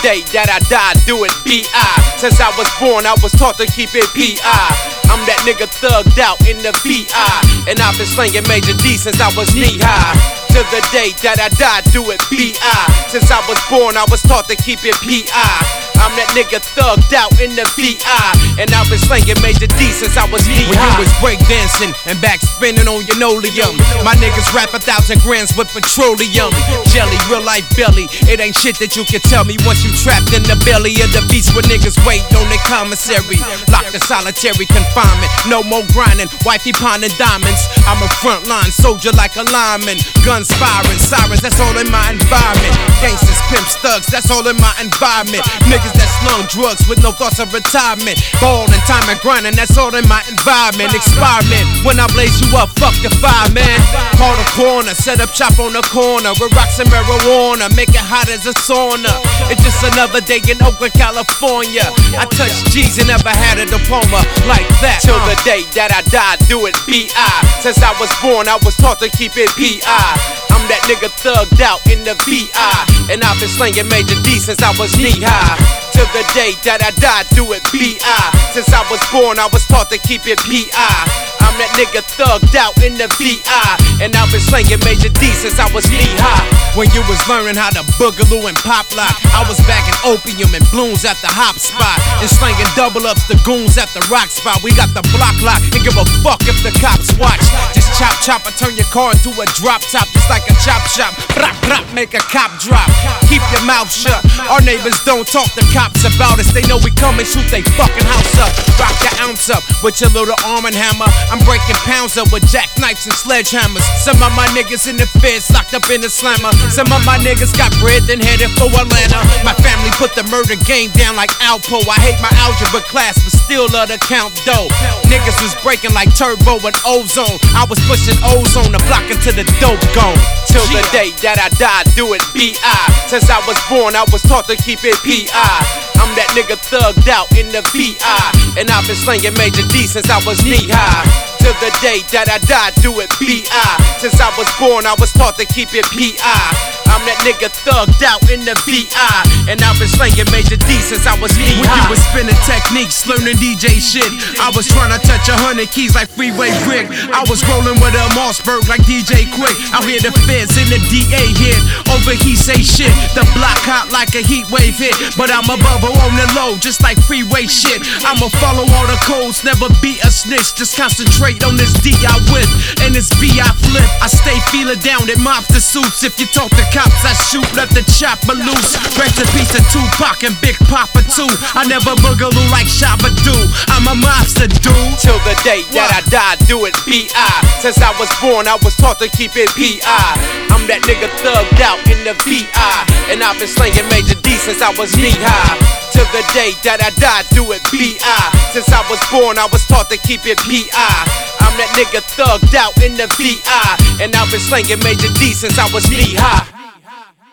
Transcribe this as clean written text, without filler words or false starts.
day that I die, do it B.I. Since I was born, I was taught to keep it P.I. I'm that nigga thugged out in the V.I. And I've been slinging Major D since I was knee-high. To the day that I die, do it B.I. Since I was born, I was taught to keep it P.I. I'm that nigga thugged out in the V.I. And I've been slinging Major D since I was knee-high. When you was breakdancing and back spinning on your linoleum, my niggas rap 1,000 grams with petroleum jelly, real life belly. It ain't shit that you can tell me once you trapped in the belly of the beast where niggas wait on their commissary. Locked in solitary confinement, no more grinding, wifey ponding diamonds. I'm a frontline soldier like a lineman. Guns firing, sirens, that's all in my environment. Gangsters, pimps, thugs, that's all in my environment. Niggas that slung drugs with no thoughts of retirement. Ballin', time and grinding, that's all in my environment. Experiment, when I blaze you up, fuck the fire, man. Call the corner, set up shop on the corner with rocks and marijuana, make it hot as a sauna. It's just another day in Oakland, California. I touched G's and never had a diploma like that. Till the day that I die, do it B.I. Since I was born, I was taught to keep it P.I. I'm that nigga thugged out in the V.I. And I've been slinging Major D since I was knee-high. Till the day that I die, do it B.I. Since I was born, I was taught to keep it P.I. I'm that nigga thugged out in the V.I. And I've been slinging Major D since I was knee-high. When you was learning how to boogaloo and pop lock, I was back in opium and blooms at the hop spot, and slinging double ups to goons at the rock spot. We got the block lock and give a fuck if the cops watch. Just chop chop, I turn your car into a drop top, just like a chop shop. Brap brap, make a cop drop. Keep your mouth shut. Our neighbors don't talk to cops about us. They know we come and shoot they fucking house up. Rock your ounce up with your little arm and hammer. I'm breaking pounds up with jackknives and sledgehammers. Some of my niggas in the feds locked up in the slammer. Some of my niggas got bread then headed for Atlanta. My family put the murder game down like Alpo. I hate my algebra class but still love to count dough. Niggas was breaking like Turbo and Ozone. I was pushing ozone the block into the dope gone. Till the day that I die, do it B.I. Since I was born, I was taught to keep it P.I. I'm that nigga thugged out in the V.I. And I've been slinging Major D since I was knee-high. Till the day that I die, do it B.I. Since I was born, I was taught to keep it P.I. I'm that nigga thugged out in the V.I. And I've been slinging Major D since I was knee-high. When you was spinning techniques, learning DJ shit, I was trying to touch 100 keys like Freeway Rick. I was rolling with a Mossberg like DJ Quick. Out here the feds in the DA hit. Over he say shit, the block hot like a heat wave hit. But I'm above her on the low, just like freeway shit. I'ma follow all the codes, never be a snitch. Just concentrate on this D I whip and this V I flip. I stay feeling down at mobster suits. If you talk to cops, I shoot, let the chopper loose. Rest in peace to Tupac and Big Papa too. I never boogaloo like Shabba do. I'm a mobster dude. Till the day that I die, do it B.I. Since I was born, I was taught to keep it P.I. I'm that nigga thugged out in the V.I. And I've been slinging Major D since I was knee-high. Till the day that I die, do it B.I. Since I was born, I was taught to keep it P.I. I'm that nigga thugged out in the V.I. And I've been slinging Major D since I was knee-high.